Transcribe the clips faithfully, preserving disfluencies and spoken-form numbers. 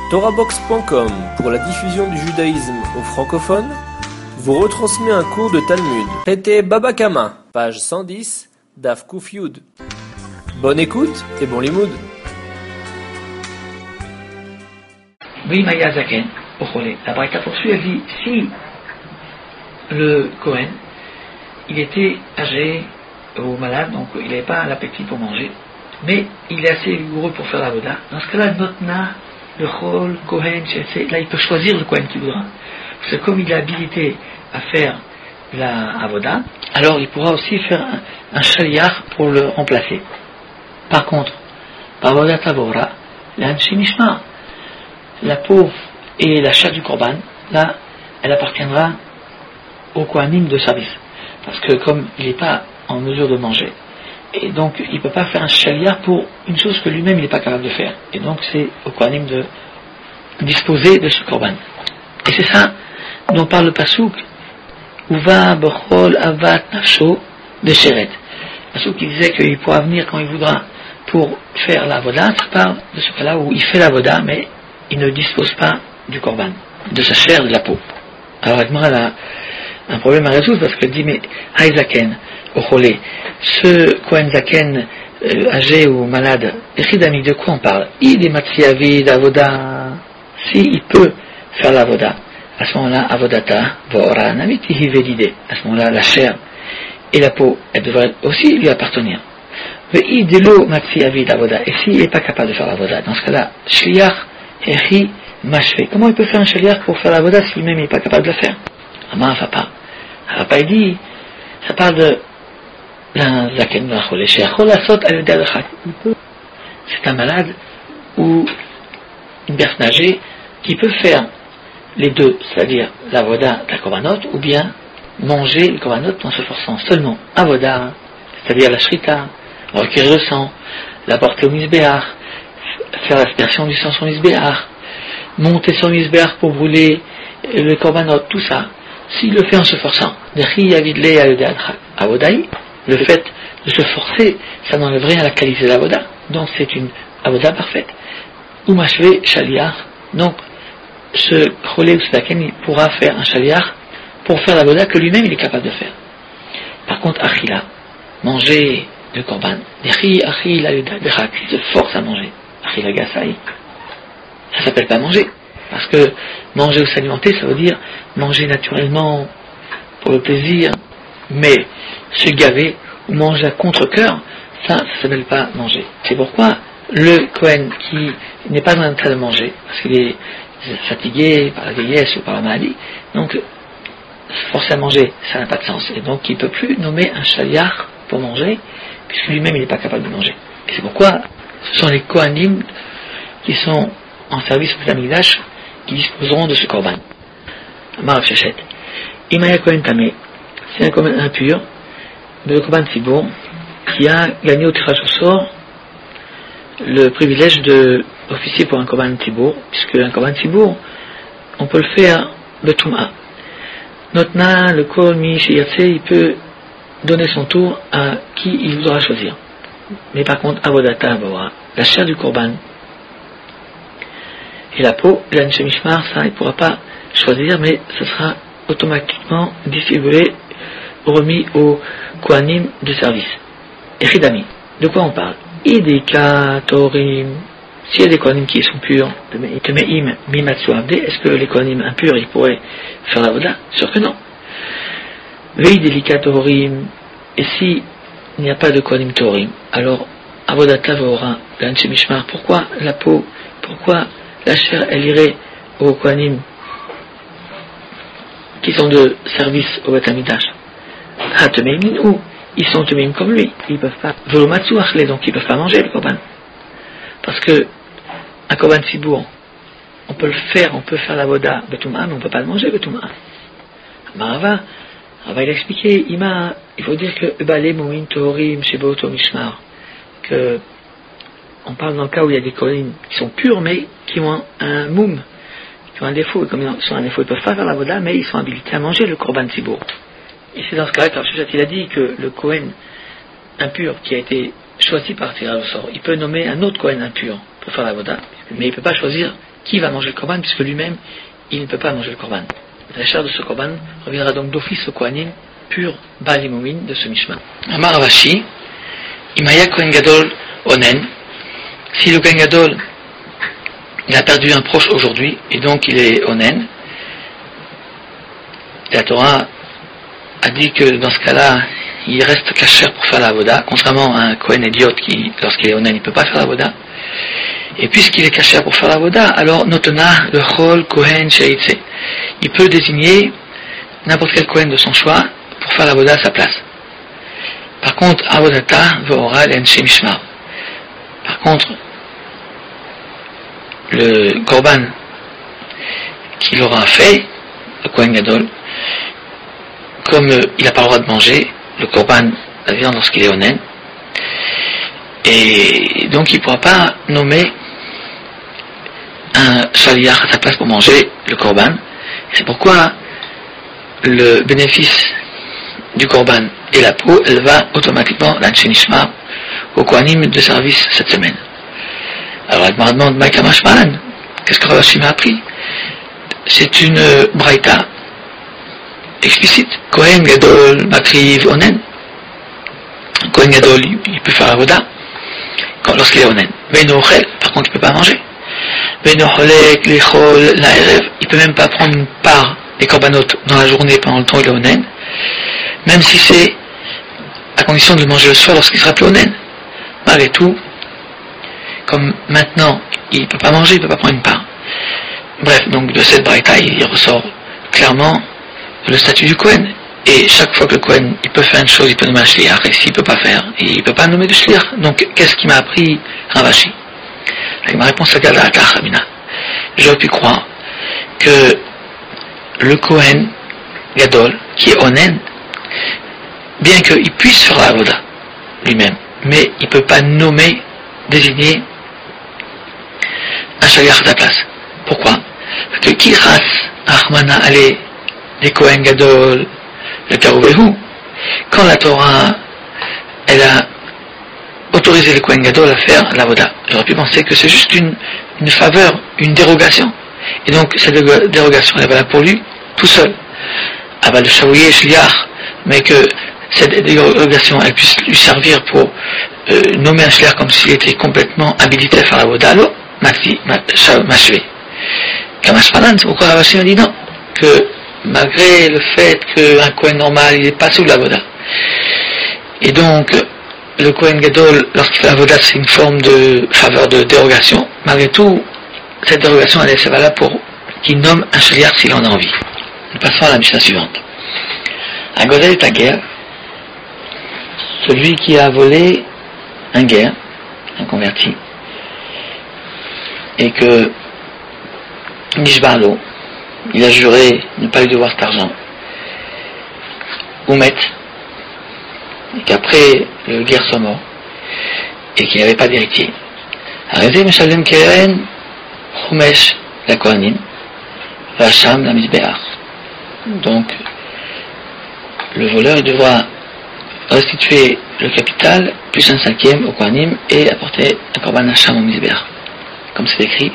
Torahbox point com, pour la diffusion du judaïsme aux francophones, vous retransmet un cours de Talmud. Traité Baba Kama, page cent dix, Daf Kuf Yud. Bonne écoute et bon limoud. Oui, Maya Zaken, au Cholé. La Braïta poursuit, elle dit, si le Kohen, il était âgé ou malade, donc il n'avait pas l'appétit pour manger, mais il est assez vigoureux pour faire la voda, dans ce cas-là, Notna, le Chol, Kohen, là il peut choisir le Kohen qu'il voudra. Parce que comme il est habilité à faire la avoda, alors il pourra aussi faire un, un shaliach pour le remplacer. Par contre, Avodat Avora, l'Anshimishma, la peau et la chair du Korban, là, elle appartiendra au Kohanim de service. Parce que comme il n'est pas en mesure de manger, et donc il ne peut pas faire un shaliach pour une chose que lui-même il n'est pas capable de faire. Et donc c'est au Kohanim de disposer de ce Korban. Et c'est ça dont parle le Pasuk, Uva bechol avat nafsho de Sheret. Le Pasuk qui disait qu'il pourra venir quand il voudra pour faire la voda, ça parle de ce cas-là où il fait la voda, mais il ne dispose pas du Korban, de sa chair, de la peau. Alors Agmara a un problème à résoudre parce qu'elle dit, mais Haïzaken, au Cholé, ce Kohen Zaken euh, âgé ou malade, Echidami, de quoi on parle? Il est Matsiavid, Avoda, si il peut faire la voda, à ce moment-là, Avodata, Vora, Namitihi Velide, à ce moment-là, la chair et la peau, elles devraient aussi lui appartenir. Ve'idelo Matsiavid, Avoda, et s'il n'est pas capable de faire la voda, dans ce cas-là, Shliach, Echi, Mashve, comment il peut faire un shaliach pour faire la voda si lui-même n'est pas capable de le faire? Amar Fapa. Fapa, il dit, ça parle de la zaken vachol, sheachol asot al yodei adachak. C'est un malade ou une personne âgée qui peut faire les deux, c'est-à-dire la voda de la korbanot, ou bien manger le korbanot en se forçant seulement à voda, c'est-à-dire la shrita, recueillir le sang, la porter au misbéach, faire l'aspersion du sang sur le misbéach, monter sur le misbéach pour brûler le korbanot, tout ça, s'il le fait en se forçant, le fait de se forcer, ça n'enlève rien à la qualité de la voda, donc c'est une avoda parfaite. Ou mashve shaliach, donc ce cholé ou sadaken, il pourra faire un shaliach pour faire la voda que lui-même il est capable de faire. Par contre, achila, manger le korban, il se force à manger, achila gasai, ça s'appelle pas manger. Parce que manger ou s'alimenter, ça veut dire manger naturellement pour le plaisir, mais se gaver ou manger à contre-cœur, ça, ça ne s'appelle pas manger. C'est pourquoi le Kohen qui n'est pas en train de manger, parce qu'il est fatigué par la vieillesse ou par la maladie, donc forcer à manger, ça n'a pas de sens. Et donc il ne peut plus nommer un shaliach pour manger, puisque lui-même il n'est pas capable de manger. Et c'est pourquoi ce sont les Kohanim qui sont en service au Mikdash qui disposeront de ce korban. Amar Shechet. Imaya Kohen Tamé, c'est un Kohen impur, de le korban Tzibour, qui a gagné au tirage au sort le privilège d'officier pour un korban Tzibour, puisque un korban Tzibour, on peut le faire de Touma. Notna, le Kol Mi Sheyatse, il peut donner son tour à qui il voudra choisir. Mais par contre, Avodata Avora, la chair du korban, et la peau, l'anshemishmar, ça, il ne pourra pas choisir, mais ce sera automatiquement distribué, remis aux Kohanim de service. Echidami, de quoi on parle? Ideka Torim, s'il y a des Kohanim qui sont purs, Temeim Mimatsu Abde, est-ce que les Kohanim impurs, ils pourraient faire la voda? Sûr que non. Veidelika Torim, et si il n'y a pas de Kohanim Torim, alors Avodata Vora, l'anshemishmar, pourquoi la peau, pourquoi la chair, elle irait aux Kohanim qui sont de service au Beth Amikdash. Hatemeim ou ils sont temeim comme lui, ils peuvent pas. Volomatsu achle, donc ils peuvent pas manger le korban. Parce que un korban Tzibour, on peut le faire, on peut faire la voda Betouma, mais on peut pas le manger Betouma. Marava, Rava il a expliqué, Ima, il faut dire que Ebale Mouin Tohorim Sheboto Mishmar, que on parle dans le cas où il y a des Kohanim qui sont purs, mais qui ont un moum, qui ont un défaut, et comme ils ont un défaut, ils ne peuvent pas faire la voda, mais ils sont habilités à manger le korban Tzibour. Et c'est dans ce cas-là qu'il a dit que le Kohen impur qui a été choisi par tirage au sort, il peut nommer un autre Kohen impur pour faire la voda, mais il ne peut pas choisir qui va manger le korban, puisque lui-même, il ne peut pas manger le korban. La chair de ce korban reviendra donc d'office au kohanim, pur balimoumin de ce mishma. Amar Ravashi, Imaya Kohen Gadol Onen, si le Kohen Gadol il a perdu un proche aujourd'hui, et donc il est Onen, la Torah a dit que dans ce cas-là, il reste kasher pour faire la avoda, contrairement à un Kohen idiot qui, lorsqu'il est Onen, il ne peut pas faire la avoda. Et puisqu'il est kasher pour faire la avoda, alors notona le chol Kohen sheitze. Il peut désigner n'importe quel Kohen de son choix pour faire la avoda à sa place. Par contre, avodata ve'ora l'enche mishmar. Par contre, le korban qu'il aura fait, le Kohen Gadol, comme euh, il n'a pas le droit de manger le korban, la viande lorsqu'il est onen, et donc il ne pourra pas nommer un shaliach à sa place pour manger le korban. C'est pourquoi le bénéfice du korban et la peau, elle va automatiquement l'anche nishmar au kohanim de service cette semaine. Alors elle me demande, Maïka Mashmalan, qu'est-ce que Ravashi m'a appris? C'est une euh, braïta explicite. Kohen Gadol Makriv Onen. Kohen Gadol, il peut faire avoda lorsqu'il est Onen. Veino Ochel, par contre, il ne peut pas manger. Veino Cholek, Lechol, Laerev, il ne peut même pas prendre une part des korbanot dans la journée pendant le temps où il est Onen, même si c'est à condition de le manger le soir lorsqu'il sera plus Onen. Malgré tout, comme maintenant, il ne peut pas manger, il ne peut pas prendre une part. Bref, donc de cette braïta, il ressort clairement le statut du Kohen. Et chaque fois que le Kohen, il peut faire une chose, il peut nommer un shliach, et s'il ne peut pas faire, il ne peut pas nommer de shliach. Donc, qu'est-ce qui m'a appris Ravashi? Ma réponse est Gala Kachamina. J'aurais pu croire que le Kohen Gadol, qui est Onen, bien qu'il puisse faire la avoda lui-même, mais il ne peut pas nommer, désigner un shaliach à sa place. Pourquoi? Parce que Kiras Ahmana Ale des Kohen Gadol le Karouvehu, quand la Torah elle a autorisé le Kohen Gadol à faire l'avoda, j'aurais pu penser que c'est juste une, une faveur, une dérogation, et donc cette dérogation elle est valable pour lui tout seul. Ah bah le Shaouye Shliach, mais que cette dérogation elle puisse lui servir pour euh, nommer un shliach comme s'il était complètement habilité à faire l'avoda, alors Maxi Machvé. Kamashpalan, c'est pourquoi Ravashi a dit non, que malgré le fait qu'un Kohen normal il n'est pas sous l'avoda, et donc le Kohen Gadol lorsqu'il fait l'avoda c'est une forme de faveur de dérogation, malgré tout cette dérogation elle est valable pour qu'il nomme un shliach s'il en a envie. Nous passons à la Mishnah suivante. Un Godel est un guerre, celui qui a volé un guerre, un converti, et que Nishbalo, il a juré ne pas lui devoir cet argent, ou Met, et qu'après le guerre soit mort, et qu'il n'avait pas d'héritier. Arrêtez Meshalem Keren, Chumesh, la Kohanim, Vacham, la Mizbeach. Donc, le voleur il devra restituer le capital, plus un cinquième au Kohanim, et apporter un Korban Hacham au Mizbeach. Comme c'est écrit,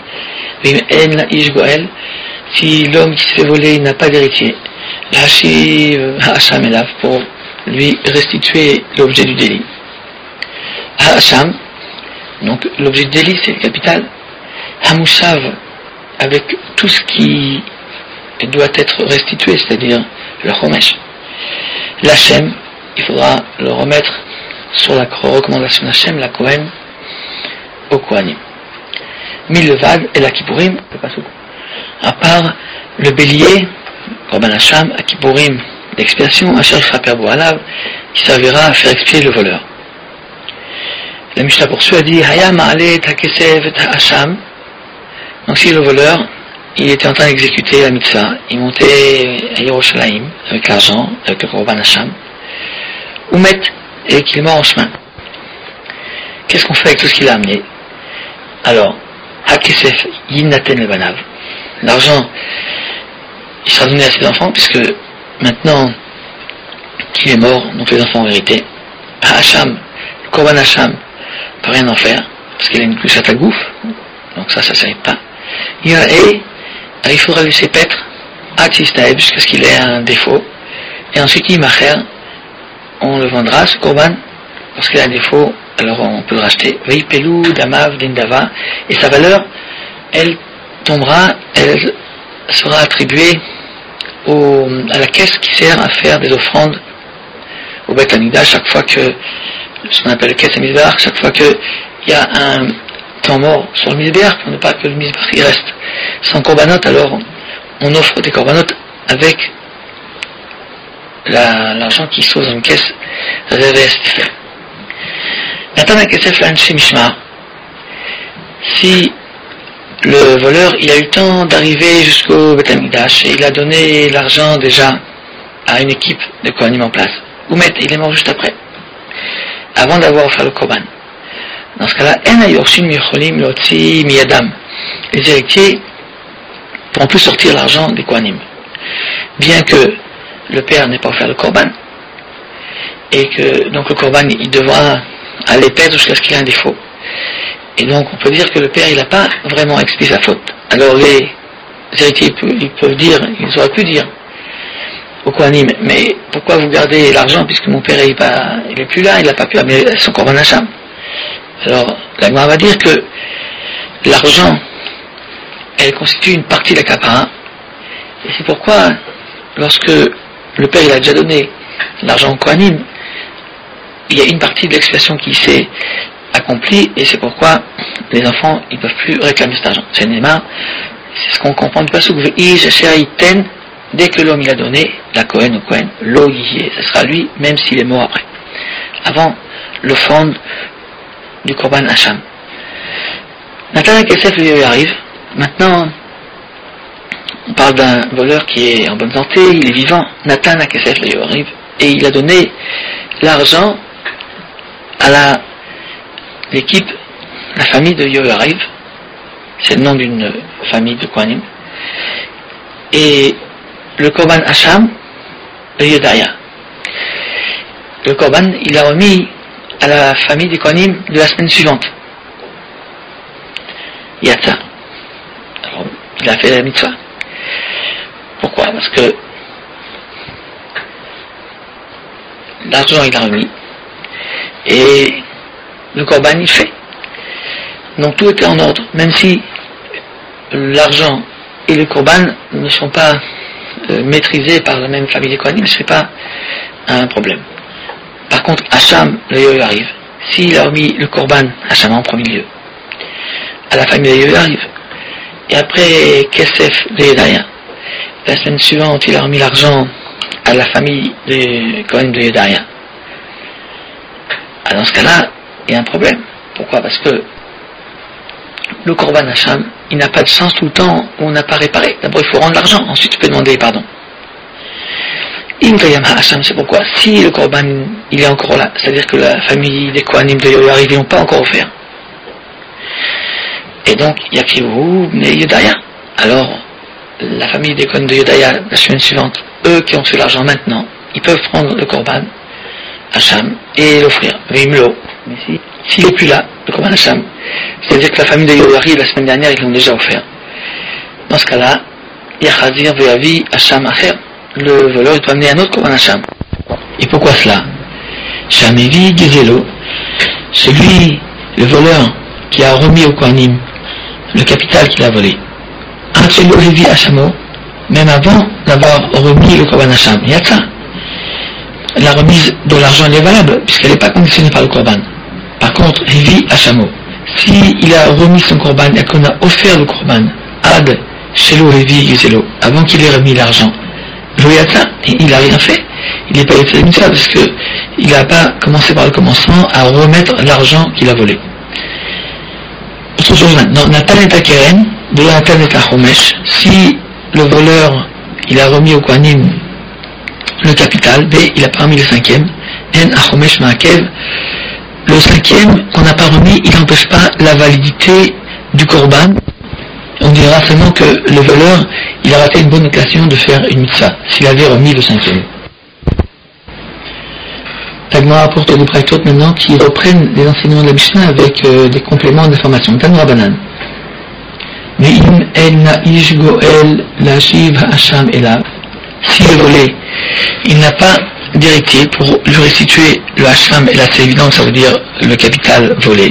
si l'homme qui se fait voler n'a pas d'héritier, Hashiv Hacham Elav pour lui restituer l'objet du délit. Hacham, donc l'objet du délit c'est le capital. Hamushav, avec tout ce qui doit être restitué, c'est-à-dire le Chomesh. L'Hachem, il faudra le remettre sur la recommandation d'Hachem, la Kohen, au Kohanim. Milvad et la Kippourim, à part le bélier, Korban Hacham, à Kippourim d'expiation, Asher Fraper Boalav, qui servira à faire expier le voleur. La Mishnah poursuit, a dit Haya Ma'ale Takesef et Hacham. Donc si le voleur, il était en train d'exécuter la mitzvah, il montait à Yerushalayim avec l'argent, avec le Korban Hacham, ou met et qu'il est mort en chemin. Qu'est-ce qu'on fait avec tout ce qu'il a amené? Alors, Hakesef Yinaten le Banav. L'argent, il sera donné à ses enfants, puisque maintenant qu'il est mort, donc les enfants ont hérité. Hacham, le Korban Hacham, ne peut rien en faire, parce qu'il a une couche à ta gouffe, donc ça, ça ne s'arrête pas. Yira'e, il faudra laisser paître Atsistaeb jusqu'à ce qu'il ait un défaut. Et ensuite, Imacher, on le vendra, ce Korban, parce qu'il a un défaut, alors on peut le racheter. Veipelu, Damav, Dindava, et sa valeur, elle tombera, elle sera attribuée au, à la caisse qui sert à faire des offrandes au Beth Hamikdash chaque fois que, ce qu'on appelle le caisse à Mizbeach, chaque fois qu'il y a un temps mort sur le Mizbeach, pour ne pas que le Mizbeach il reste sans korbanot, alors on offre des korbanot avec la, l'argent qui se trouve dans une caisse réservée à cet effet. Natan HaKesef l'Anshe Mishmar, si le voleur il a eu le temps d'arriver jusqu'au Beth Hamikdash et il a donné l'argent déjà à une équipe de Kohanim en place, ou met, il est mort juste après, avant d'avoir offert le korban. Dans ce cas-là, En hayorshin micholim lotzi miyadam, les héritiers pourront plus sortir l'argent des Kohanim, bien que le père n'ait pas offert le korban, et que donc le korban il devra aller perdre jusqu'à ce qu'il ait un défaut. Et donc on peut dire que le père il n'a pas vraiment expié sa faute. Alors les héritiers ils peuvent dire, ils auraient pu dire au Kohanim, mais pourquoi vous gardez l'argent puisque mon père il pas, il est plus là, il n'a pas pu amener son korban hacham. Alors la Gemara va dire que l'argent elle constitue une partie de la kapara, et c'est pourquoi lorsque le père il a déjà donné l'argent au Kohanim, il y a une partie de l'expiation qui s'est accomplie, et c'est pourquoi les enfants ils peuvent plus réclamer cet argent. C'est Neymar, c'est ce qu'on comprend du passage. Dès que l'homme il a donné, la Kohen au Kohen, l'eau yé, ce sera lui, même s'il est mort après. Avant l'offrande du Korban Hacham. Natan HaKesef lui arrive. Maintenant, on parle d'un voleur qui est en bonne santé, il est vivant. Natan HaKesef lui arrive et il a donné l'argent à la l'équipe, la famille de Yohariv. C'est le nom d'une famille de Kohanim. Et le Korban Hacham de Yedaya. Le Korban, il a remis à la famille des Kohanim de la semaine suivante. Yatsa. Alors, il a fait la mitzvah. Pourquoi? Parce que l'argent, il a remis. Et le Korban, il fait. Donc tout était en ordre. Même si l'argent et le Korban ne sont pas Euh, maîtrisé par la même famille des Kohanim, ce n'est pas un problème. Par contre, Hacham, le Yohariv, s'il a remis le Korban, Hacham en premier lieu, à la famille de Yohariv, et après Kesef de Yedaya, la semaine suivante, il a remis l'argent à la famille de Kohanim de Yedaya. Alors, dans ce cas-là, il y a un problème. Pourquoi? Parce que le Korban Hacham, il n'a pas de sens tout le temps où on n'a pas réparé. D'abord, il faut rendre l'argent, ensuite tu peux demander pardon. Imkayam Hacham, c'est pourquoi, si le Korban, il est encore là, c'est-à-dire que la famille des Kohanim de Yohariv n'ont pas encore offert. Et donc, Yakiru, mais Yedaya. Alors, la famille des Kohanim de Yedaya, la semaine suivante, eux qui ont fait l'argent maintenant, ils peuvent prendre le Korban Hacham et l'offrir. Vimlo. Mais si, s'il n'est plus là, le Korban Hacham, c'est-à-dire que la famille de Yohariv, la semaine dernière, ils l'ont déjà offert. Dans ce cas-là, Yachazir Ve'avi Hacham Acher, le voleur, il peut amener un autre Korban Hacham. Et pourquoi cela? Shamevi Gizelo, celui, le voleur, qui a remis au Kohanim le capital qu'il a volé. Anchelo Hevi Hachamo, même avant d'avoir remis le Korban Hacham. Yatsa. La remise de l'argent elle est valable, puisqu'elle n'est pas conditionnée par le Korban. Par contre, Hevi Hachamo, si il a remis son Korban et qu'on a offert le Korban, Ad Shelo Hevi Gizelo, avant qu'il ait remis l'argent, Voyatsa, il n'a rien fait. Il n'est pas été mis ça, parce qu'il n'a pas commencé par le commencement à remettre l'argent qu'il a volé. Autre chose maintenant, Natan et Akeren, de Natan et Achomesh, si le voleur, il a remis au Kohanim le capital, B, il n'a pas remis le cinquième, N, Achomesh, Ma'akev, le cinquième qu'on n'a pas remis, il n'empêche pas la validité du Korban. On dira seulement que le voleur, il a raté une bonne occasion de faire une mitzvah, s'il avait remis le cinquième. Tagma rapporte des braïtot maintenant qui reprennent les enseignements de la Mishnah avec euh, des compléments d'information. Tagma Banan. Ve'im en na'ish go'el lashiv ha'asham elav. Si le volé, il n'a pas d'héritier pour lui restituer le hasham elav, c'est évident que ça veut dire le capital volé.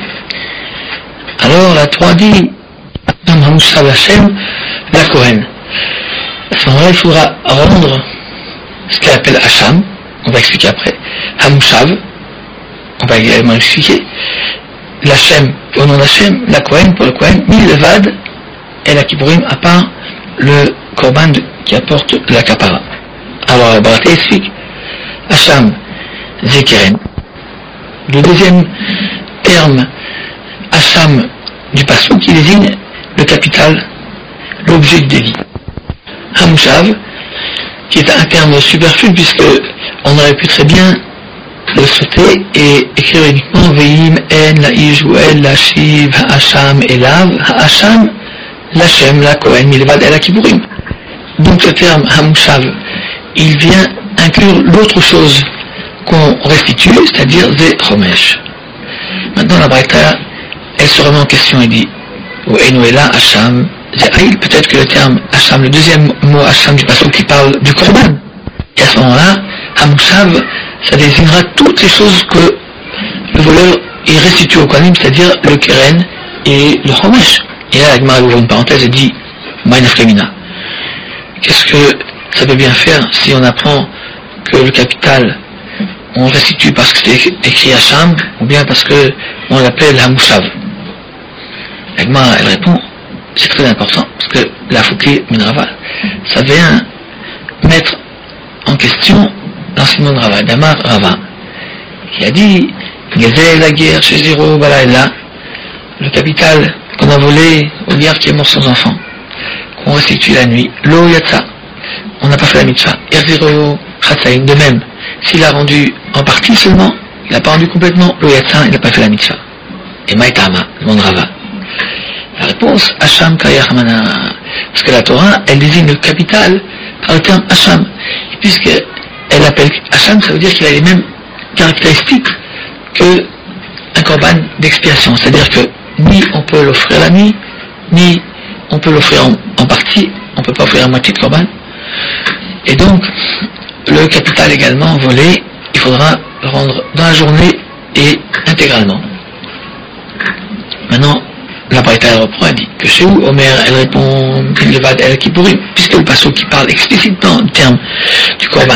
Alors la Torah dit, Am Hamushav Hashem, la Kohen. À ce moment-là, il faudra rendre ce qu'elle appelle hasham, on va expliquer après, Hamushav, on va également expliquer, l'Hashem, au nom d'Hashem, la Kohen, pour le Kohen, Milevad, et la Kippurim, à part le Korban qui apporte la Kapara. Alors, la Barata explique, Hasham, Zekeren. Le deuxième terme, Hasham, du Passouk, qui désigne le capital, l'objet du délit. Hamushav, qui est un terme superflu, puisque on aurait pu très bien le sauter et écrire uniquement Ve'im en la'ish go'el lashiv ha'asham elav ha'asham l'Hashem la Kohen milvad el ha'kiburim. Donc le terme Hamushav, il vient inclure l'autre chose qu'on restitue, c'est-à-dire Ze Chomesh. Maintenant la Braïta, elle se remet en question et dit Ve'enu ela Hasham Ze Aïl. Peut-être que le terme Hasham, le deuxième mot Hasham du passage qui parle du Korban, et à ce moment-là Hamushav, ça désignera toutes les choses que le voleur est restitué au Kohanim, c'est-à-dire le Keren et le Chomesh. Et là, la Gemara ouvre une parenthèse et dit Ma'inaf Kamina. Qu'est-ce que ça peut bien faire si on apprend que le capital, on restitue parce que c'est écrit Hasham, ou bien parce que on l'appelle Hamushav? La Gemara, elle répond, c'est très important, parce que la Fouké Minrava, ça vient mettre en question l'enseignement de Rava, d'Amar Rava, qui a dit Gezel la guerre chez Zéro Balaïla, le capital qu'on a volé au guerre qui est mort sans enfant, qu'on restitue la nuit, Lo Yatsa, on n'a pas fait la mitzvah, Erzero Chatsaïn, de même, s'il a rendu en partie seulement, il n'a pas rendu complètement, Lo Yatsa, il n'a pas fait la mitzvah. Et Maïtama, demande Rava. La réponse, Hasham Kayahmana, parce que la Torah, elle désigne le capital par le terme Hasham, et puisque elle appelle Hasham, ça veut dire qu'il a les mêmes caractéristiques que un korban d'expiation, c'est-à-dire que ni on peut l'offrir la nuit, ni on peut l'offrir en, en partie, on ne peut pas offrir la moitié de korban. Et donc, le capital également volé, il faudra le rendre dans la journée et intégralement. Maintenant, la Braïta elle reprend, elle dit que chez où Omer, elle répond Levad el Kippurim, puisque le passage qui parle explicitement du terme du korban,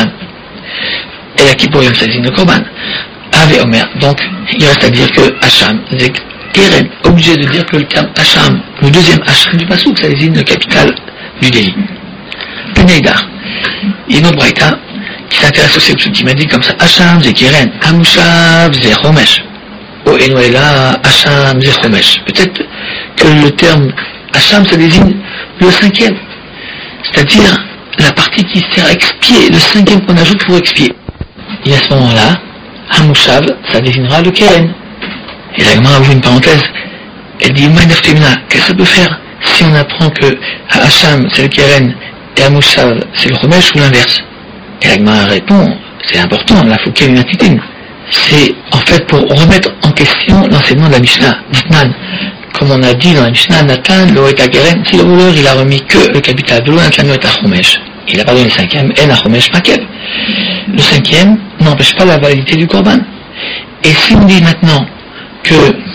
et la Kippurim, ça désigne le korban, Ave Omer, donc il reste à dire que Hasham, c'est Keren, obligé de dire que le terme Hasham, le deuxième Hasham du passage, ça désigne le capital du délit. Peneidar, il y a une autre Braïta qui s'intéresse aussi au truc qui m'a dit comme ça, Hasham, c'est Keren, Hamushav, c'est Chomesh. Oh, et nous est là, Hasham, c'est Chomesh. Peut-être que le terme Hasham, ça désigne le cinquième, c'est-à-dire la partie qui sert à expier, le cinquième qu'on ajoute pour expier. Et à ce moment-là, Hamushav, ça désignera le Keren. Et la Gemara ouvre une parenthèse, elle dit Ma'inaf Kamina, qu'est-ce que ça peut faire si on apprend que Hasham c'est le Keren et Hamushav c'est le Chomesh ou l'inverse? Et la Gemara répond, c'est important, la Fouké Minatitin. C'est en fait pour remettre en question l'enseignement de la Mishnah. Ditman, comme on a dit dans la Mishnah, Nathan, lo et Keren, si le voleur il a remis que le capital de l'eau, Nathan lo et Chomesh. Il n'a pas donné le cinquième, en Chomesh Makev. Le cinquième n'empêche pas la validité du Korban. Et si on dit maintenant que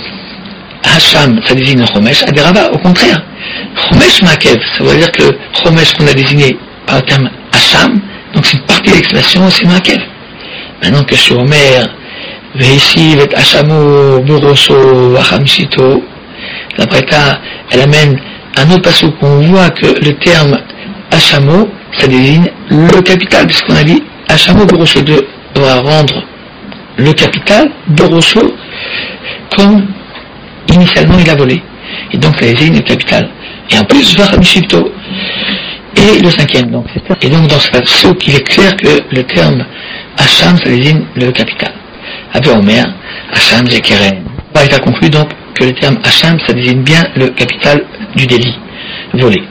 Hasham, ça désigne le Chomesh, Aderaba, au contraire, Chomesh Makev, ça veut dire que le Chomesh qu'on a désigné par le terme Hasham, donc c'est une partie de l'expression, c'est Makev. Maintenant que sur Omer, Vehishi, Vet Hashamo, Buroso, Vachamshito, la Braïta, elle amène un autre passage où on voit que le terme Hashamo, ça désigne le capital, puisqu'on a dit Hashamo, Buroso doit rendre le capital, Buroso, comme initialement il a volé. Et donc ça désigne le capital. Et en plus, Vachamshito, et le cinquième. Donc, et donc dans ce passage, il est clair que le terme Hasham, ça désigne le capital. Avec Omer, Hasham, Zekeren. Il a conclu donc que le terme Hasham, ça désigne bien le capital du délit volé.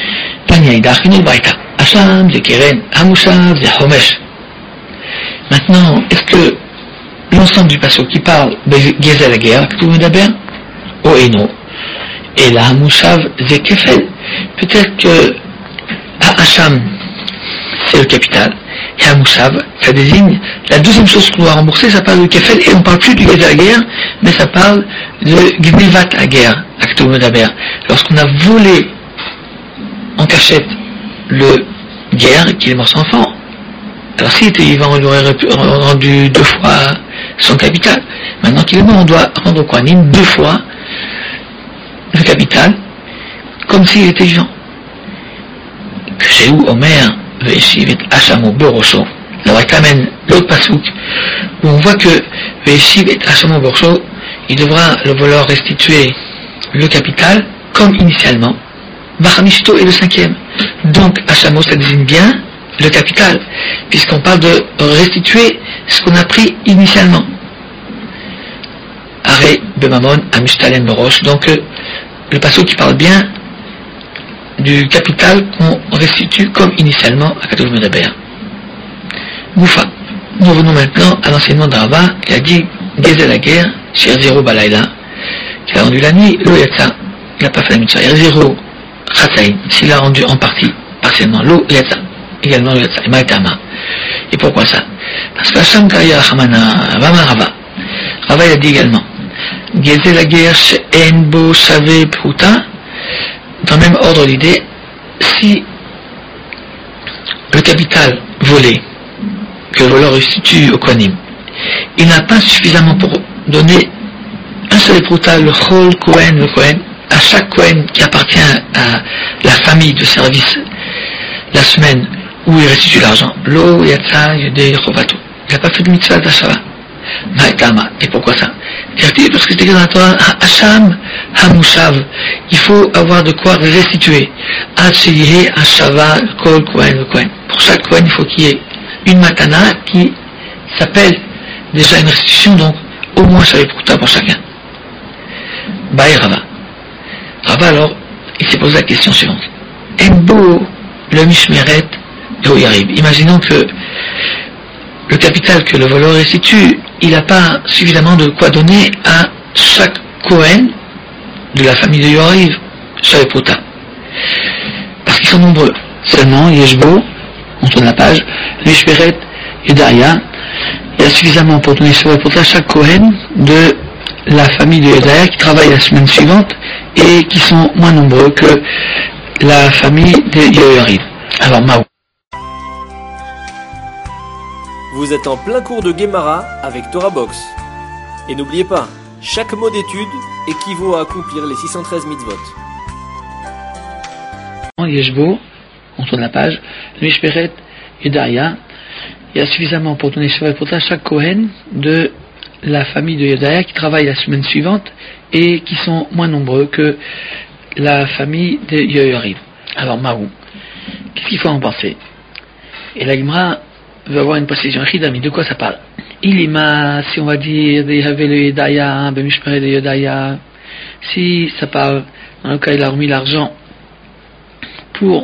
Tanya Baita. Hasham, Zekeren, Hamushav, Zechomesh. Maintenant, est-ce que l'ensemble du passage qui parle de Gezel la guerre, que tout le monde a bien, oh et non. Et la Hamushav Zekefel. Peut-être que Hacham, c'est le capital. Et Hamushav, ça désigne la deuxième chose qu'on doit rembourser, ça parle de Kefel, et on ne parle plus du Gez à la guerre, mais ça parle de Gnevat à guerre, Akto Medaber. Lorsqu'on a volé en cachette le guerre, qui est mort sans enfant, alors s'il était vivant, on lui aurait rendu deux fois son capital. Maintenant qu'il est mort, on doit rendre au Kohanim deux fois le capital, comme s'il était vivant. Que j'ai où Omer, Ve'eshiv et Hachamo Borosho. La Braïta amène l'autre pasouk, où on voit que Ve'eshiv et Hachamo Borosho, il devra le voleur restituer le capital, comme initialement. Vachamishto est le cinquième. Donc, Hachamo, ça désigne bien le capital, puisqu'on parle de restituer ce qu'on a pris initialement. Are Bemamon Amishtalem Borosh. Donc, euh, le passage qui parle bien du capital qu'on restitue comme initialement à Katouf Medaber. Goufa. Nous revenons maintenant à l'enseignement de Rabba. Il a dit Gezel la guerre, Shir Zero Balaïla, qui a rendu la nuit, Lo Yatsa, il n'a pas fait la mitzvah. Shir Zero Chatsaïn, s'il l'a rendu en partie, partiellement, Lo Yatsa, également Lo Yatsa, et Maïtama. Et pourquoi ça? Parce que Hacham Kaya Hamana, Vama Rabba. Rabba il a dit également Gezel la guerre, En Bo Shave Pruta, dans le même ordre d'idée, si le capital volé, que le voleur restitue au Kohanim, il n'a pas suffisamment pour donner un seul pruta, le Chol Kohen, le Kohen, à chaque Kohen qui appartient à la famille de service, la semaine où il restitue l'argent, Lo Yatsa Yedei Chovato. Il n'a pas fait de mitzvah d'Ashava. Maïtama. Et pourquoi ça? Parce que c'est écrit dans la Torah, Hacham Hamushav. Il faut avoir de quoi restituer. Hachelihe Hashava Kol Kohen le Kohen. Pour chaque Kohen, il faut qu'il y ait une matana qui s'appelle déjà une restitution, donc au moins ça pruta pour chacun. Baï Rava. Rava alors, il s'est posé la question suivante. Embo le Mishmeret Yoyarib. Imaginons que le capital que le voleur restitue, il n'a pas suffisamment de quoi donner à chaque Kohen de la famille de Yoariv, Shavé Pruta. Parce qu'ils sont nombreux. Seulement, Yeshbo, on tourne la page, Mishmeret et Daria, il y a suffisamment pour donner Shavé Pruta à chaque Kohen de la famille de Daria qui travaille la semaine suivante et qui sont moins nombreux que la famille de Yoariv. Alors, Maou. Vous êtes en plein cours de Gemara avec Torah Box. Et n'oubliez pas, chaque mot d'étude équivaut à accomplir les six cent treize mitzvot. Yeshbo, on tourne la page, Mishperet et Daria, il y a suffisamment pour donner Shavuot pour chaque Kohen de la famille de Daria qui travaille la semaine suivante et qui sont moins nombreux que la famille de Yoyarib. Alors, Mahou, qu'est-ce qu'il faut en penser? Et la Gemara veut avoir une précision. Mais de quoi ça parle? Il ima, si on va dire, de Yavé le Yedaya, Bemishperet de Yedaya, si ça parle, dans le cas il a remis l'argent pour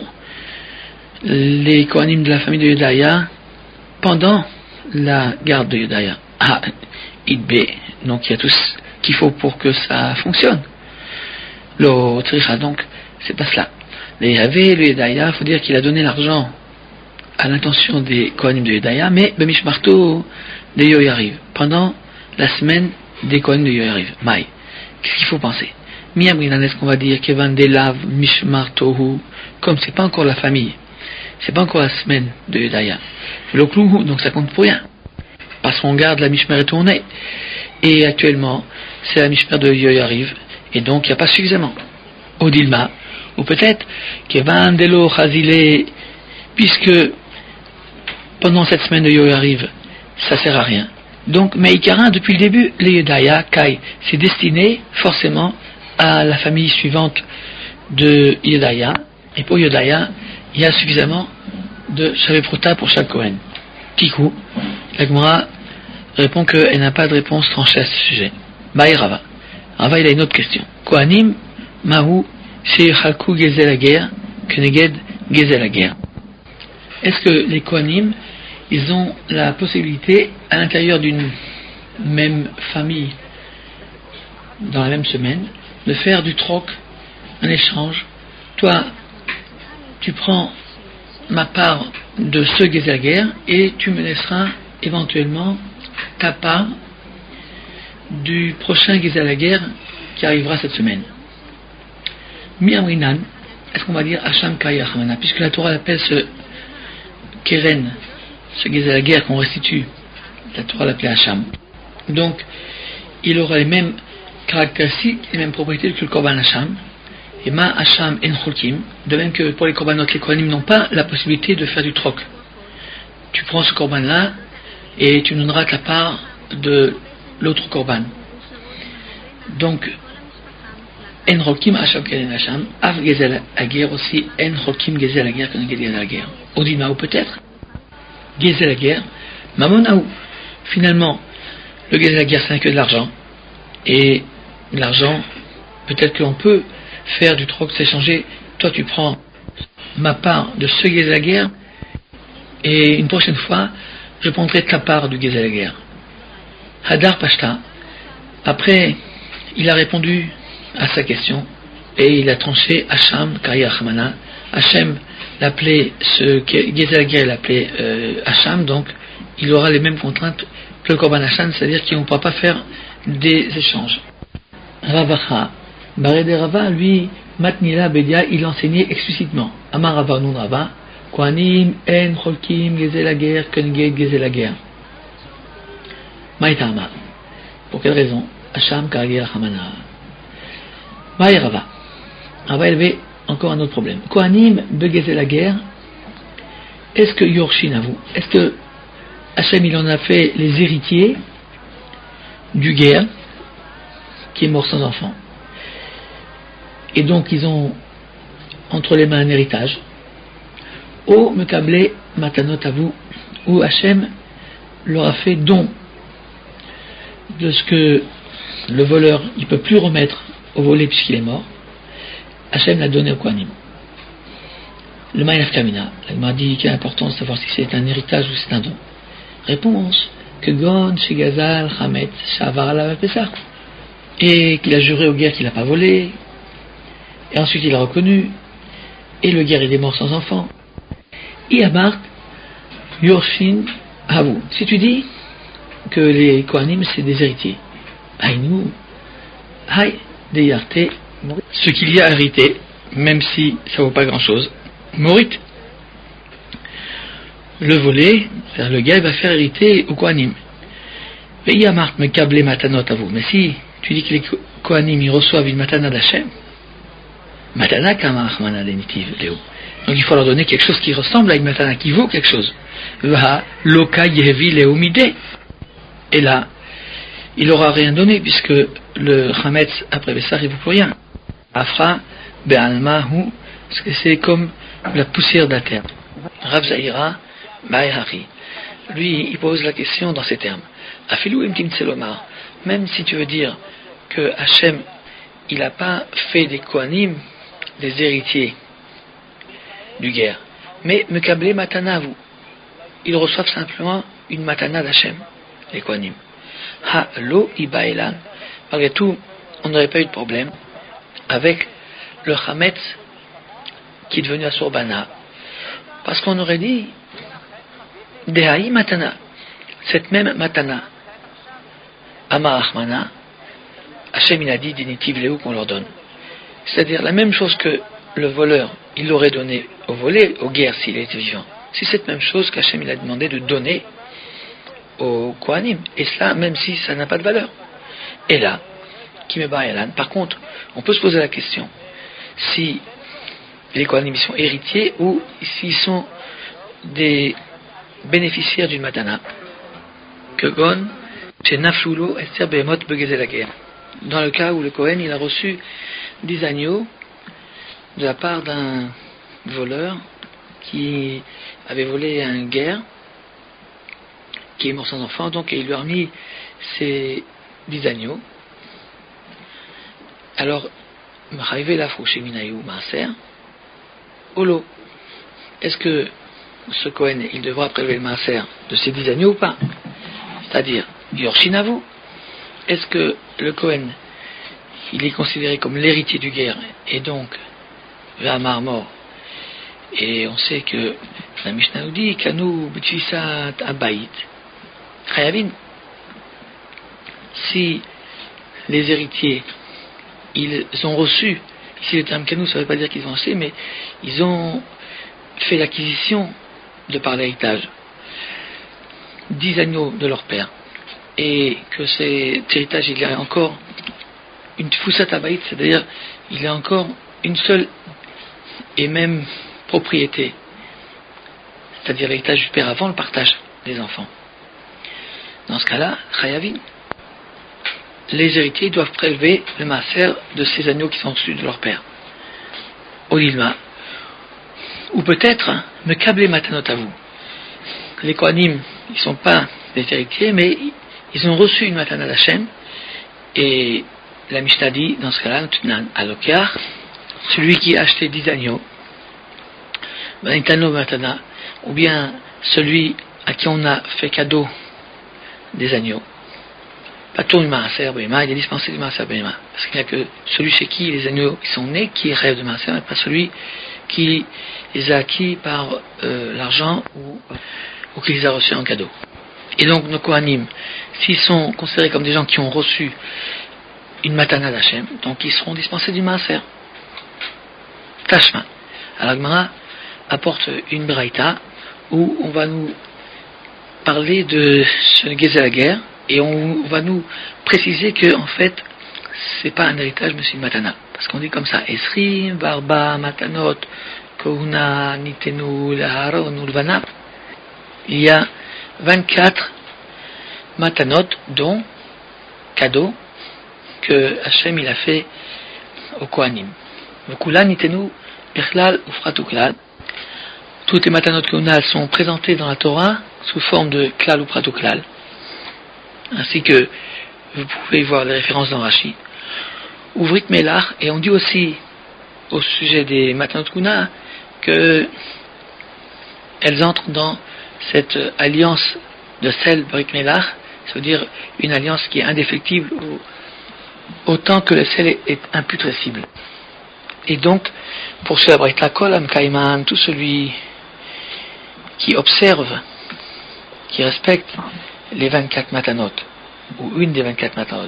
les Kohanim de la famille de Yedaya pendant la garde de Yedaya. Ah, Idbe, donc il y a tout ce qu'il faut pour que ça fonctionne. L'autricha, donc, c'est pas cela. Le Yavé le Yedaya, il faut dire qu'il a donné l'argent à l'intention des Kohanim de Yedaya, mais Bemishmarto de Yoyariv, pendant la semaine des Kohanim de Yoyariv. Maï. Qu'est-ce qu'il faut penser? Miamrinan, est-ce qu'on va dire Kevan Delav Mishmartohu, comme c'est pas encore la famille, c'est pas encore la semaine de Yedaya. Le clou, donc ça compte pour rien. Parce qu'on garde la Mishmer et tournée. Et actuellement, c'est la Mishmer de Yoyariv, et donc il n'y a pas suffisamment. Odilma, ou peut-être Kevan Delo Chazile, puisque pendant cette semaine de Yoyariv, ça sert à rien. Donc, Meïkarin, depuis le début, les Yedaya, Kai, c'est destiné forcément à la famille suivante de Yedaya. Et pour Yedaya, il y a suffisamment de Shavé Pruta pour chaque Kohen. Kikou, la Gemara répond qu'elle n'a pas de réponse tranchée à ce sujet. Baï Rava. Rava, il a une autre question. Kohanim, Mahou, Sheikhaku Gezel la guerre, Keneged Gezel la guerre. Est-ce que les Kohanim, ils ont la possibilité, à l'intérieur d'une même famille, dans la même semaine, de faire du troc en échange, toi, tu prends ma part de ce Gezer et tu me laisseras éventuellement ta part du prochain Gezer qui arrivera cette semaine. Mi Amrinan, est-ce qu'on va dire Hacham Kaya Hamana, puisque la Torah appelle ce Keren, ce Gezer qu'on restitue, la Torah l'appelle Hacham. Donc, il aura les mêmes caractéristiques, les mêmes propriétés que le Korban Hacham. Et Ma Hacham En Cholkim, de même que pour les Korbanot, les Kohanim n'ont pas la possibilité de faire du troc. Tu prends ce Korban là et tu nous donneras ta part de l'autre Korban. Donc, En Cholkim Hacham Keren Hacham, Av Gezel Ager aussi, En Cholkim Gezel Ager Keren Gezel Ager. Odinaou peut-être, Gezel Ager, Mamonaou. Finalement, le Gezel Ager c'est que de l'argent. Et l'argent, peut-être qu'on peut faire du troc, s'échanger. Toi, tu prends ma part de ce Gezer et une prochaine fois, je prendrai ta part du Gezer. Hadar Pashta. Après, il a répondu à sa question et il a tranché Hacham Kaya Hamana. Hachem l'appelait, ce Gezer l'appelait euh, Hacham, donc il aura les mêmes contraintes que le Korban Hacham, c'est-à-dire qu'on ne pourra pas faire des échanges. Ravacha. Baré de Rava, lui, Matnila Bedia, il enseignait explicitement. Amar Rava Nun Rava, Kohanim En Cholkim Gezelager Kenged Gezelager. Maïtama. Pour quelle raison? Hacham Kagir Hamana. Maï Rava. Rava élevé encore un autre problème. Kohanim Begezelager, est-ce que Yorshin à vous? Est-ce que Hachem il en a fait les héritiers du guerre qui est mort sans enfant? Et donc ils ont entre les mains un héritage. Ou me câblé matanot à vous, où Hachem leur a fait don de ce que le voleur il peut plus remettre au volé puisqu'il est mort. Hachem l'a donné au Kohanim. Le Ma'inaf Kamina, elle m'a dit qu'il est important de savoir si c'est un héritage ou c'est un don. Réponse que Gon, Shigazal, Hamet, Shavar la Pesach, et qu'il a juré au guerre qu'il n'a pas volé. Et ensuite il a reconnu, et le guerre il est mort sans enfant. Iamart, Yorshin, Havu. Si tu dis que les Kohanim c'est des héritiers, Aïnou, Haï, Deyarte, ce qu'il y a hérité, même si ça vaut pas grand chose, Morit. Le volet, c'est-à-dire le gars, il va faire hériter au Kohanim. Iamart, me câblé matanot à vous. Mais si tu dis que les Kohanim ils reçoivent une matana d'Hachem, Matana kama achmana denitiv léo. Donc il faut leur donner quelque chose qui ressemble à une matana, qui vaut quelque chose. Va loka yevi léo midé. Et là, il n'aura rien donné puisque le chametz après Bessar il vaut plus rien. Afra be'almahu, parce que c'est comme la poussière de la terre. Rav Zahira Ma'ehari. Lui, il pose la question dans ces termes. Afilou imtim tselomar. Même si tu veux dire que Hachem il n'a pas fait des Kohanim des héritiers du guerre, mais me câblé matana vous, ils reçoivent simplement une matana d'Hachem, les Kohanim. Ha lo ibaelan. Malgré tout, on n'aurait pas eu de problème avec le Hametz qui est devenu Asurbana, parce qu'on aurait dit Dehaï matana, cette même matana, Ama Achmana, Hachem il a dit Dinitiv Léou qu'on leur donne. C'est-à-dire la même chose que le voleur, il l'aurait donné au volé, au guerre s'il était vivant. C'est cette même chose qu'Hachem il a demandé de donner au Kohanim. Et cela, même si ça n'a pas de valeur. Et là, Kimebayalan, par contre, on peut se poser la question si les Kohanim sont héritiers ou s'ils sont des bénéficiaires d'une matana. Que Gon, chez Naflulo, Esther Behemot Begezelager. Dans le cas où le Kohen il a reçu dix agneaux de la part d'un voleur qui avait volé un guerre qui est mort sans enfant, donc il lui a remis ces dix agneaux. Alors, M'arrivé la fouché Minaïou Maaser, Olo, est-ce que ce Kohen il devra prélever le Maaser de ces dix agneaux ou pas? C'est-à-dire, Yorshinavu, est-ce que le Kohen il est considéré comme l'héritier du guerre, et donc, V'amar mort. Et on sait que la Mishnah nous dit Kanu b'tfisat habayit chayavin. Si les héritiers, ils ont reçu, ici le terme Kanu, ça ne veut pas dire qu'ils ont acheté, mais ils ont fait l'acquisition de par l'héritage dix agneaux de leur père, et que cet héritage, il y a encore une tfusat habayit, c'est-à-dire il y a encore une seule et même propriété, c'est-à-dire l'héritage du père avant le partage des enfants. Dans ce cas-là, chayavin, les héritiers doivent prélever le maaser de ces agneaux qui sont reçus de leur père. Olilma, ou peut-être me câbler matanot à vous. Les Kohanim, ils ne sont pas des héritiers, mais ils ont reçu une matana d'Hachem, et la Mishnah dit, dans ce cas-là, alokiar, celui qui a acheté dix agneaux, matana, ou bien celui à qui on a fait cadeau des agneaux, Patour du maaser b'ema, il est dispensé du maaser b'ema, parce qu'il n'y a que celui chez qui les agneaux sont nés qui rêve de maaser, mais pas celui qui les a acquis par euh, l'argent ou, ou qui les a reçus en cadeau. Et donc nos Kohanim, s'ils sont considérés comme des gens qui ont reçu une matana d'Hachem, donc ils seront dispensés du maaser. Tashma. Alors Gemara apporte une braïta où on va nous parler de ce Gezer la guerre, et on va nous préciser que en fait c'est pas un héritage mais c'est une matana, parce qu'on dit comme ça Esrim, Barba, Matanot, Kohuna, Nitenu, Laharon, Ulvana. Il y a vingt-quatre matanot, dont cadeaux que Hachem il a fait au Kohanim. Kula Nitenu, Birklal, Ufratuklal. Toutes les matanot qu'on a sont présentées dans la Torah sous forme de klal ou pratuklal, ainsi que vous pouvez voir les références dans Rashi. Ouvrit Melach, et on dit aussi au sujet des matanot kuna que elles entrent dans cette alliance de sel Brit Melach, ça veut dire une alliance qui est indéfectible autant que le sel est imputrescible. Et donc, pour ce Braïta Kol Amkaiman, tout celui qui observe, qui respecte les vingt-quatre matanot, ou une des vingt-quatre matanot,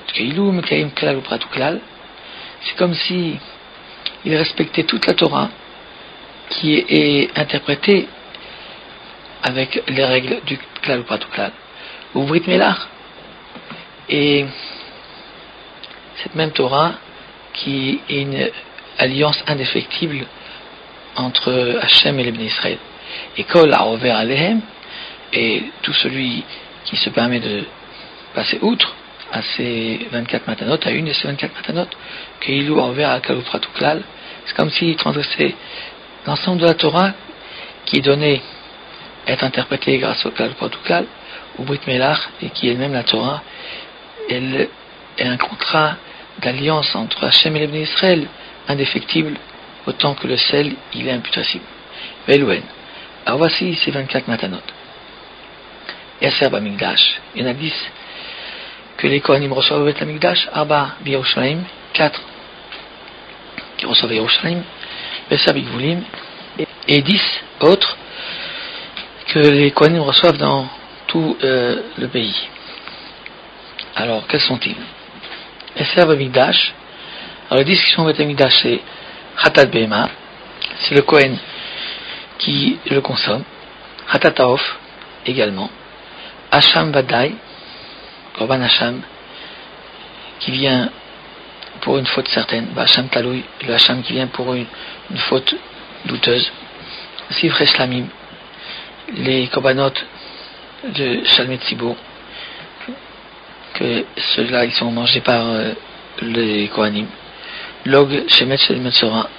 c'est comme si il respectait toute la Torah qui est, est interprétée avec les règles du klal ou pratuklal, ou Brit Melach, et cette même Torah qui est une alliance indéfectible entre Hachem et les Bnei Israël. Et Kol Harover Alehem, et tout celui qui se permet de passer outre à ces vingt-quatre matanot, à une de ces vingt-quatre matanot, que Ilou Harover Akal Pratuklal, c'est comme s'il transgressait l'ensemble de la Torah qui est donnée, est interprétée grâce au Klal Pratuklal, ou Brit Melach, et qui est elle-même la Torah, elle est un contrat d'alliance entre Hachem et les Bnei Israël, indéfectible, autant que le sel, il est imputrescible. Velouen. Alors voici ces vingt-quatre matanot. Yasser Bamikdash, il y en a dix que les Kohanim reçoivent au Bet Hamikdash, Arba B'Yerushalayim, quatre qui reçoivent Yerushalayim, Besser B'Gvulim, et dix autres que les Kohanim reçoivent dans tout euh, le pays. Alors, quels sont-ils? Yasser Bamikdash. Alors les dix qui sont au Bet Hamikdash, c'est Hatat Behema, c'est le Kohen qui le consomme, Hatat Haof également, Hacham Vadai, Korban Hacham, qui vient pour une faute certaine, Hacham Taloui, le Hacham qui vient pour une, une faute douteuse, Sivre Shlamim, les Korbanot de Shalmet Tzibour, que ceux-là ils sont mangés par euh, les Kohanim, Log Shemet Shel Metzora,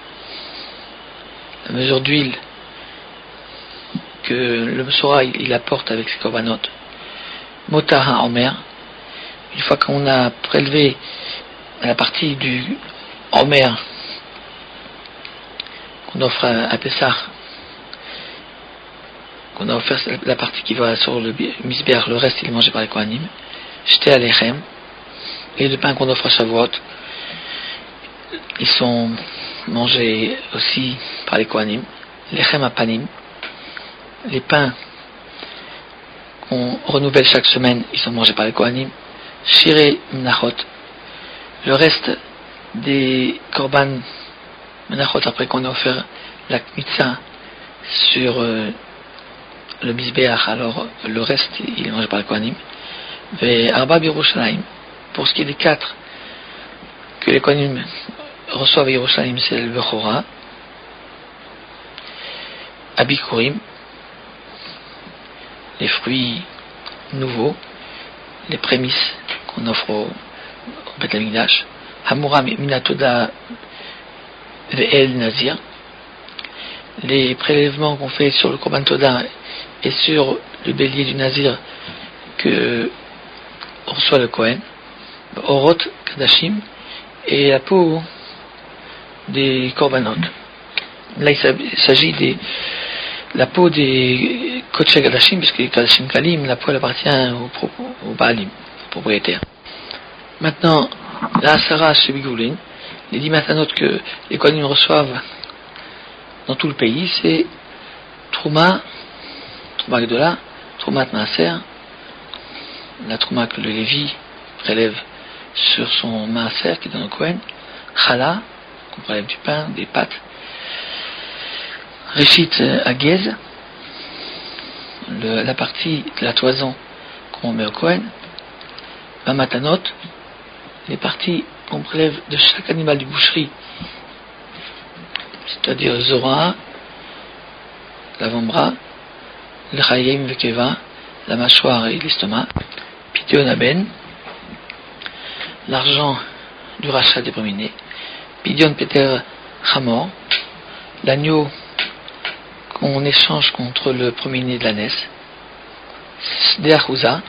la mesure d'huile que le Metzora il, il apporte avec ses korbanot, Motaha Omer, une fois qu'on a prélevé la partie du Omer qu'on offre à, à Pessah, qu'on a offert la partie qui va sur le Misber, le reste il est mangé par les Kohanim, Shte Alechem, et le pain qu'on offre à Shavuot, ils sont mangés aussi par les Kohanim. Lechem apanim, les pains qu'on renouvelle chaque semaine, ils sont mangés par les Kohanim. Shirei menachot, le reste des korban menachot, après qu'on a offert la kmitza sur euh, le misbeach, alors le reste il est mangé par les Kohanim. Ve arba b'Yerushalayim, pour ce qui est des quatre que les Kohanim reçoivent à Yerushalayim, c'est le Bechora, Abikurim, les fruits nouveaux, les prémices qu'on offre au, au Beth Amikdash, Hamura Minatoda Ve'el Nazir, les prélèvements qu'on fait sur le Korban Toda et sur le bélier du Nazir que reçoit le Kohen, Orot Kadashim, et la peau des Korbanot. Là il s'agit de la peau des Kodesh Kadashim, puisque les Kadashim Kalim, la peau elle appartient au, au Baalim, au propriétaire. Maintenant, la Asara Shebigoulin, les dix matanot que les Kohanim reçoivent dans tout le pays, c'est Trouma, Trouma Gdola, Trouma Maaser, la Trouma que le Lévi prélève sur son Maaser qui est dans le Kohen, Chala, qu'on prélève du pain, des pâtes, Réchit Agez, la partie de la toison qu'on met au Kohen, Bamatanot, les parties qu'on prélève de chaque animal du boucherie, c'est-à-dire Zora, l'avant-bras, le Chayim Vekeva, la mâchoire et l'estomac, Pidyon l'argent du rachat des premiers-nés, Pidyon Peter Hamor, l'agneau qu'on échange contre le premier-né de la Ness, Sdeachouza,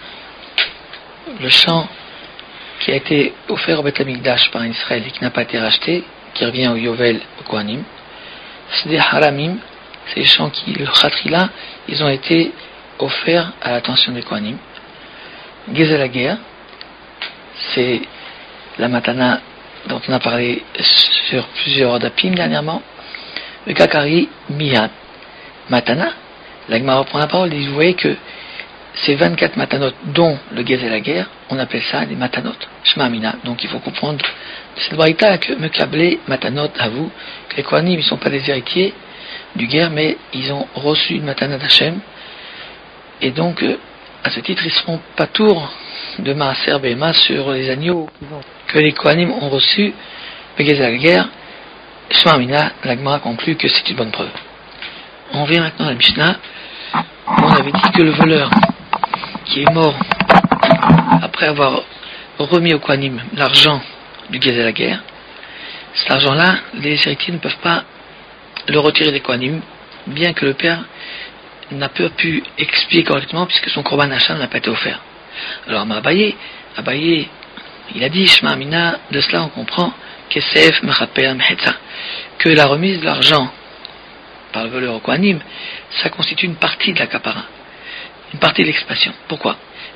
le champ qui a été offert au Beth Amikdash par Israël et qui n'a pas été racheté, qui revient au Yovel, au Kohanim, Sde Haramim, c'est les champs qui, le Khatrila, ils ont été offerts à l'attention des Kohanim. Gezel la guerre, c'est la matana dont on a parlé sur plusieurs dapim dernièrement. Le Kakari Miyad, matana, la Gemara reprend la parole et vous voyez que ces vingt-quatre matanot, dont le Gezel la guerre, on appelle ça des matanot, Shema Amina. Donc il faut comprendre de cette braïta que me câblez matanot à vous, que les Kohanim ne sont pas des héritiers du guerre, mais ils ont reçu une matana d'Hachem, et donc euh, à ce titre ils seront pas tours de Maaser Behema sur les agneaux que les Kohanim ont reçus, le Gezel la guerre, Shema Amina. La Gemara conclut que c'est une bonne preuve. On revient maintenant à la Mishnah. On avait dit que le voleur qui est mort après avoir remis au Kohanim l'argent du Gezel la guerre, cet argent-là, les héritiers ne peuvent pas le retirer des Kohanim, bien que le père n'a pas pu expier correctement puisque son Korban Hacham n'a pas été offert. Alors, Abaye, Abaye, il a dit Shema Amina, de cela on comprend Kesef Mechaper Mehetza, que la remise de l'argent par le voleur au Kohanim, ça constitue une partie de la kapara, une partie de l'expiation. Pourquoi?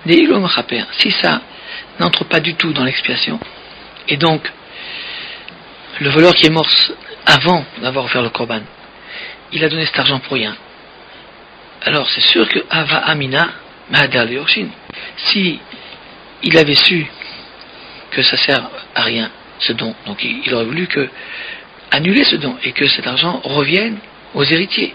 Si ça n'entre pas du tout dans l'expiation, et donc le voleur qui est mort avant d'avoir offert le korban, il a donné cet argent pour rien, alors c'est sûr que Ava Amina Mahadar Leoshin, si il avait su que ça sert à rien ce don, donc il, il aurait voulu que annuler ce don et que cet argent revienne aux héritiers.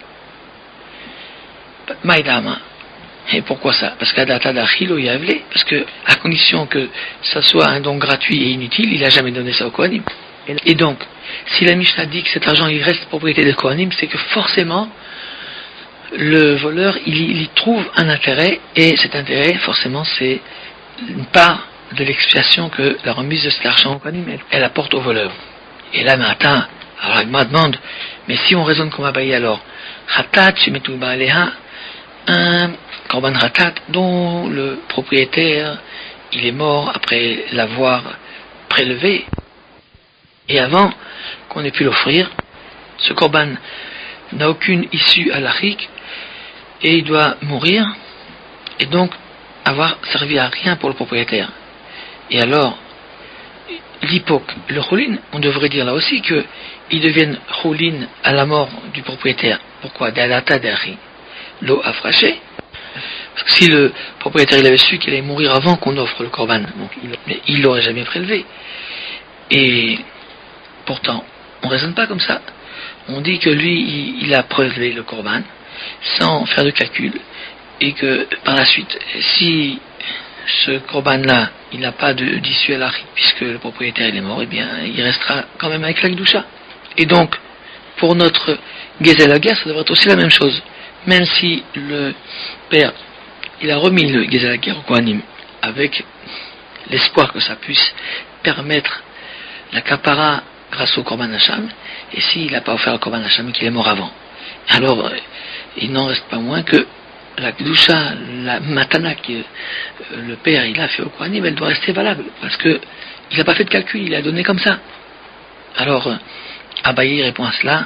Maïdama. Et pourquoi ça? Parce qu'à data d'Achilo Yavle, parce que à condition que ça soit un don gratuit et inutile, il n'a jamais donné ça au Kohanim. Et donc, si la Mishnah dit que cet argent il reste propriété des Kohanim, c'est que forcément le voleur il, il y trouve un intérêt, et cet intérêt forcément c'est une part de l'expiation que la remise de cet argent au Kohanim elle, elle apporte au voleur. Et là matin, alors il me demande, mais si on raisonne comme Abaye alors, Hatat Shemetu Baaleha, un Korban Ratat dont le propriétaire il est mort après l'avoir prélevé, et avant qu'on ait pu l'offrir, ce Korban n'a aucune issue halachique et il doit mourir et donc avoir servi à rien pour le propriétaire. Et alors l'hypoc, le choulin, on devrait dire là aussi que ils deviennent choulin à la mort du propriétaire. Pourquoi? D'alata d'ari, l'eau affrachée. Parce que si le propriétaire il avait su qu'il allait mourir avant qu'on offre le korban, donc il l'aurait jamais prélevé. Et pourtant, on ne raisonne pas comme ça. On dit que lui, il, il a prélevé le korban sans faire de calcul, et que par la suite, si ce korban-là, il n'a pas de, d'issue à l'ari, puisque le propriétaire il est mort, eh bien, il restera quand même avec la Kedusha. Et donc, pour notre Gezel Hager, ça devrait être aussi la même chose. Même si le père, il a remis le Gezel Hager au Kohanim, avec l'espoir que ça puisse permettre la kapara grâce au Korban Hacham, et s'il n'a pas offert le Korban Hacham, qu'il est mort avant. Alors, il n'en reste pas moins que la Kedusha, la matana que euh, le père il a fait au Kohanim, elle doit rester valable, parce que il n'a pas fait de calcul, il a donné comme ça. Alors, euh, Abaye répond à cela,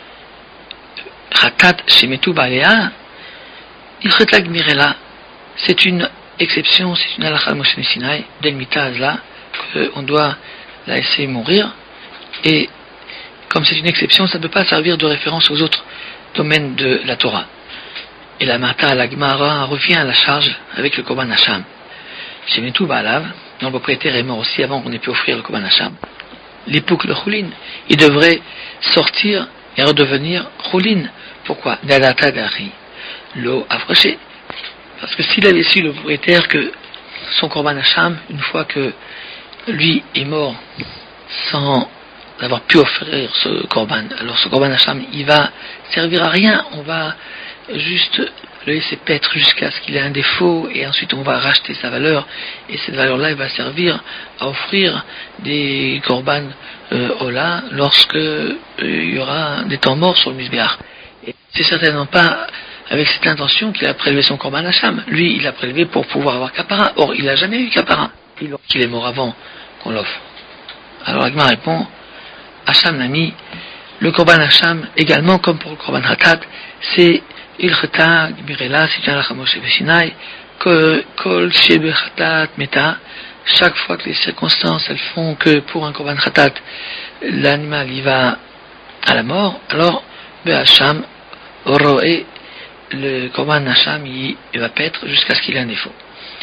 Ratat shemetu balea, ilchetlag mirela, c'est une exception, c'est une halakha Moshe Sinai, del mitaz là, qu'on doit la laisser mourir, et comme c'est une exception, ça ne peut pas servir de référence aux autres domaines de la Torah. Et la Mata, la Gemara revient à la charge avec le Korban Hacham. Chez Metou Baalav, dont le propriétaire est mort aussi avant qu'on ait pu offrir le Korban Hacham. L'époque le Choulin, il devrait sortir et redevenir Choulin. Pourquoi? D'Alata d'Ari, l'eau affrachée. Parce que s'il avait su le propriétaire que son Korban Hacham, une fois que lui est mort sans avoir pu offrir ce Korban, alors ce Korban Hacham, il va servir à rien, on va juste le laisser paître jusqu'à ce qu'il ait un défaut, et ensuite on va racheter sa valeur, et cette valeur-là elle va servir à offrir des korban euh, Ola lorsque euh, il y aura des temps morts sur le Mizbeach. Et c'est certainement pas avec cette intention qu'il a prélevé son korban Hacham. Lui il a prélevé pour pouvoir avoir kapara. Or il n'a jamais eu kapara, il est mort avant qu'on l'offre. Alors Agma répond, Hacham n'a mis le korban Hacham également comme pour le korban Hatat, c'est Ilcheta Gmirela, c'est un Lachamosh Sinai, que Kol Shebe Hatat Meta, chaque fois que les circonstances elles font que pour un korban Hatat, l'animal il va à la mort, alors Behacham Roé, le korban Hacham il, il va paître jusqu'à ce qu'il ait un défaut.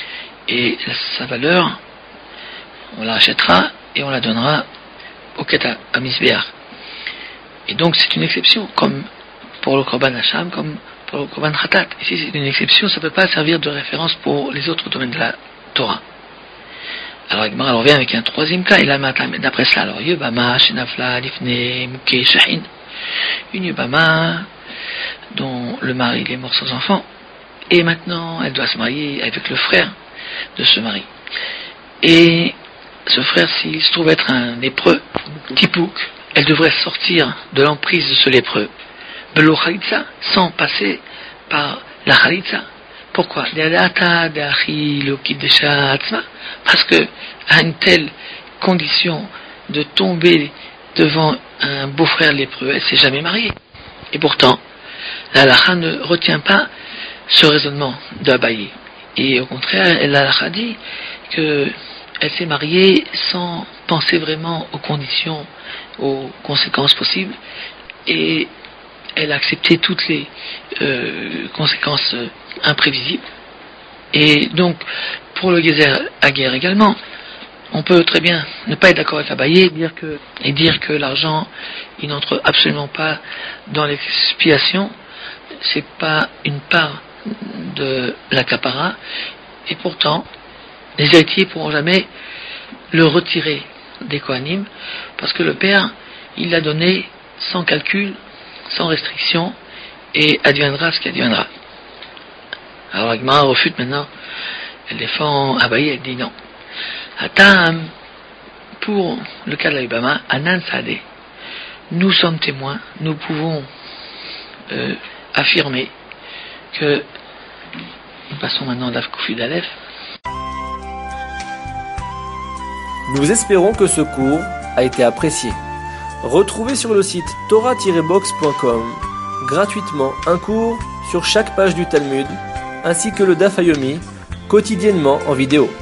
Et sa valeur, on la rachètera et on la donnera au Keta, à Mizbeach. Et donc c'est une exception, comme pour le korban Hacham, comme pour le korban Hatat. Ici c'est une exception, ça ne peut pas servir de référence pour les autres domaines de la Torah. Alors Agmara revient avec un troisième cas, et là d'après ça, alors Yubama, Shenafla, Lifne, Mouké, Shahin, une Yubama dont le mari il est mort sans enfant, et maintenant elle doit se marier avec le frère de ce mari. Et ce frère, s'il se trouve être un lépreux, Tipouk, elle devrait sortir de l'emprise de ce lépreux, Belo Khalitza, sans passer par la Khalitza. Pourquoi? Parce que à une telle condition de tomber devant un beau-frère lépreux, elle ne s'est jamais mariée. Et pourtant, la halakha ne retient pas ce raisonnement d'Abaye. Et au contraire, la halakha dit qu'elle s'est mariée sans penser vraiment aux conditions, aux conséquences possibles, et elle a accepté toutes les euh, conséquences euh, imprévisibles. Et donc, pour le Gezer Hager également, on peut très bien ne pas être d'accord avec Abaye dire que, et dire que l'argent, il n'entre absolument pas dans l'expiation, c'est pas une part de la kapara, et pourtant, les héritiers ne pourront jamais le retirer des Kohanim, parce que le père, il l'a donné sans calcul, sans restriction, et adviendra ce qui adviendra. Alors Agmara refute maintenant, elle défend Abaye, elle dit non. Atam, pour le cas de la Yubama, Anan Sadeh, nous sommes témoins, nous pouvons euh, affirmer que, nous passons maintenant à l'Afkoufid Aleph. Nous espérons que ce cours a été apprécié. Retrouvez sur le site torah tiret box point com gratuitement un cours sur chaque page du Talmud, ainsi que le Daf Yomi, quotidiennement en vidéo.